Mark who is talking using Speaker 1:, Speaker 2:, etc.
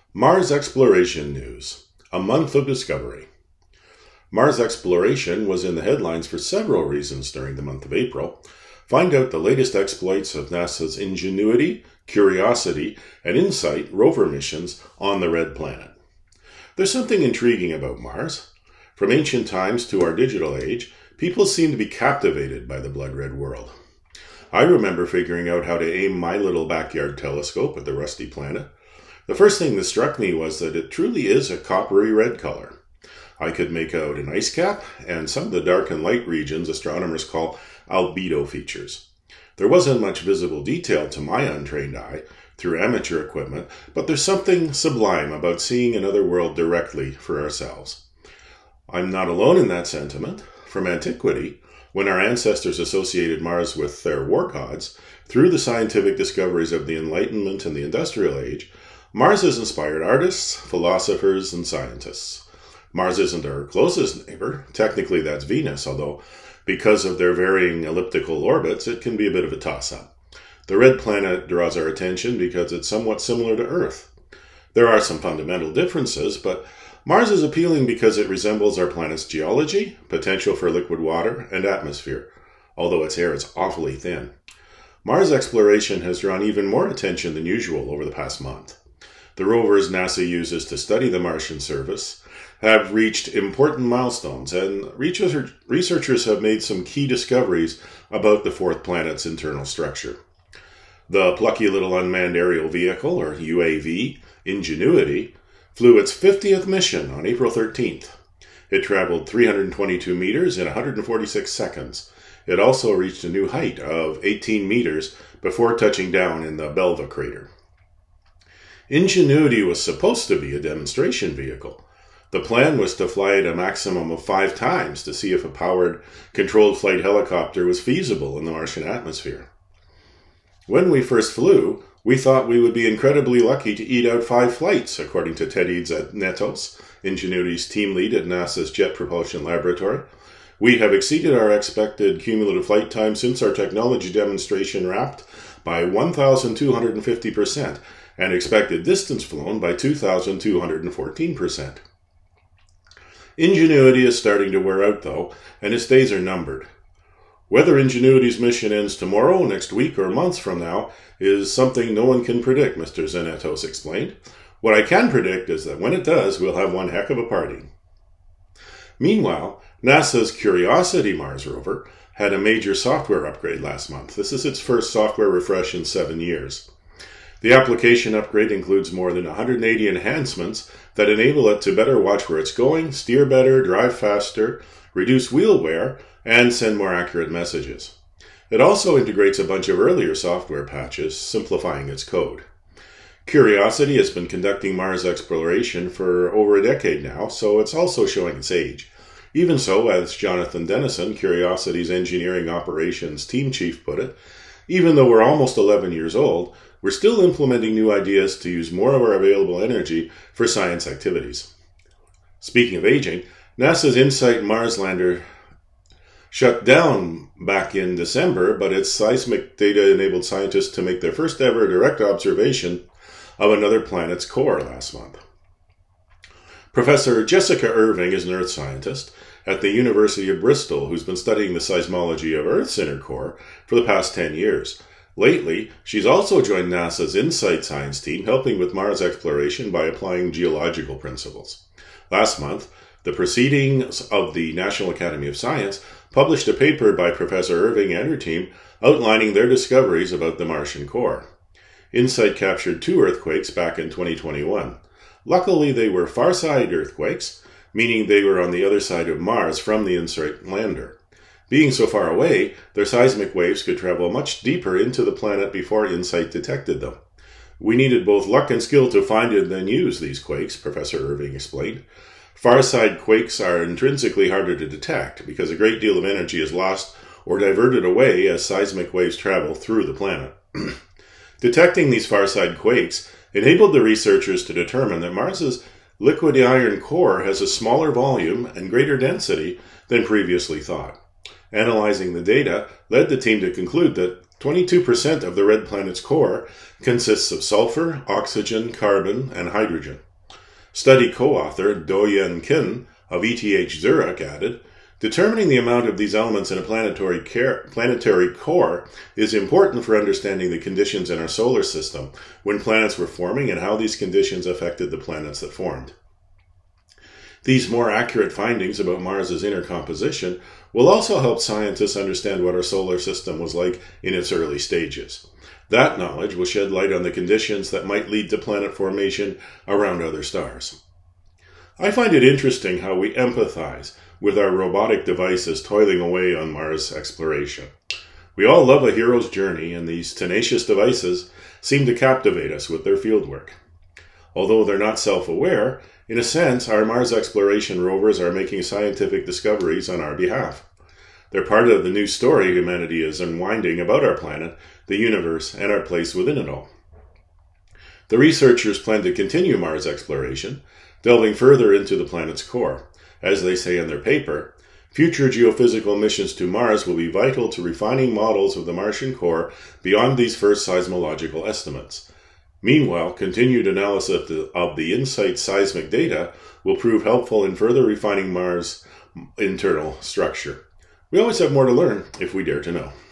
Speaker 1: Mars Exploration News. A month of discovery. Mars exploration was in the headlines for several reasons during the month of April. Find out the latest exploits of NASA's Ingenuity, Curiosity, and InSight rover missions on the Red Planet. There's something intriguing about Mars. From ancient times to our digital age, people seem to be captivated by the blood-red world. I remember figuring out how to aim my little backyard telescope at the rusty planet. The first thing that struck me was that it truly is a coppery red color. I could make out an ice cap and some of the dark and light regions astronomers call albedo features. There wasn't much visible detail to my untrained eye through amateur equipment, but there's something sublime about seeing another world directly for ourselves. I'm not alone in that sentiment. From antiquity, when our ancestors associated Mars with their war gods, through the scientific discoveries of the Enlightenment and the Industrial Age, Mars has inspired artists, philosophers, and scientists. Mars isn't our closest neighbor. Technically, that's Venus, although because of their varying elliptical orbits, it can be a bit of a toss-up. The red planet draws our attention because it's somewhat similar to Earth. There are some fundamental differences, but Mars is appealing because it resembles our planet's geology, potential for liquid water, and atmosphere, although its air is awfully thin. Mars exploration has drawn even more attention than usual over the past month. The rovers NASA uses to study the Martian surface have reached important milestones, and researchers have made some key discoveries about the fourth planet's internal structure. The plucky little unmanned aerial vehicle, or UAV, Ingenuity, flew its 50th mission on April 13th. It traveled 322 meters in 146 seconds. It also reached a new height of 18 meters before touching down in the Belva crater. Ingenuity was supposed to be a demonstration vehicle. The plan was to fly it a maximum of 5 times to see if a powered, controlled flight helicopter was feasible in the Martian atmosphere. When we first flew, we thought we would be incredibly lucky to eat out 5 flights, according to Teddy Netos, Ingenuity's team lead at NASA's Jet Propulsion Laboratory. We have exceeded our expected cumulative flight time since our technology demonstration wrapped by 1,250%, and expected distance flown by 2,214%. Ingenuity is starting to wear out, though, and its days are numbered. Whether Ingenuity's mission ends tomorrow, next week, or months from now is something no one can predict, Mr. Zenetos explained. What I can predict is that when it does, we'll have one heck of a party. Meanwhile, NASA's Curiosity Mars rover had a major software upgrade last month. This is its first software refresh in 7 years. The application upgrade includes more than 180 enhancements that enable it to better watch where it's going, steer better, drive faster, reduce wheel wear, and send more accurate messages. It also integrates a bunch of earlier software patches, simplifying its code. Curiosity has been conducting Mars exploration for over a decade now, so it's also showing its age. Even so, as Jonathan Dennison, Curiosity's engineering operations team chief, put it, even though we're almost 11 years old, we're still implementing new ideas to use more of our available energy for science activities. Speaking of aging, NASA's InSight Mars lander shut down back in December, but its seismic data enabled scientists to make their first ever direct observation of another planet's core last month. Professor Jessica Irving is an Earth scientist at the University of Bristol who's been studying the seismology of Earth's inner core for the past 10 years. Lately, she's also joined NASA's InSight science team, helping with Mars exploration by applying geological principles. Last month, the Proceedings of the National Academy of Science published a paper by Professor Irving and her team outlining their discoveries about the Martian core. InSight captured 2 earthquakes back in 2021. Luckily, they were far-side earthquakes, meaning they were on the other side of Mars from the InSight lander. Being so far away, their seismic waves could travel much deeper into the planet before InSight detected them. We needed both luck and skill to find and then use these quakes, Professor Irving explained. Far-side quakes are intrinsically harder to detect because a great deal of energy is lost or diverted away as seismic waves travel through the planet. Detecting these far-side quakes enabled the researchers to determine that Mars's liquid iron core has a smaller volume and greater density than previously thought. Analyzing the data led the team to conclude that 22% of the red planet's core consists of sulfur, oxygen, carbon, and hydrogen. Study co-author Do-Yen Kim of ETH Zurich added, determining the amount of these elements in a planetary core is important for understanding the conditions in our solar system when planets were forming and how these conditions affected the planets that formed. These more accurate findings about Mars's inner composition will also help scientists understand what our solar system was like in its early stages. That knowledge will shed light on the conditions that might lead to planet formation around other stars. I find it interesting how we empathize with our robotic devices toiling away on Mars exploration. We all love a hero's journey, and these tenacious devices seem to captivate us with their fieldwork. Although they're not self-aware, in a sense, our Mars exploration rovers are making scientific discoveries on our behalf. They're part of the new story humanity is unwinding about our planet, the universe, and our place within it all. The researchers plan to continue Mars exploration, delving further into the planet's core. As they say in their paper, future geophysical missions to Mars will be vital to refining models of the Martian core beyond these first seismological estimates. Meanwhile, continued analysis of the InSight seismic data will prove helpful in further refining Mars' internal structure. We always have more to learn if we dare to know.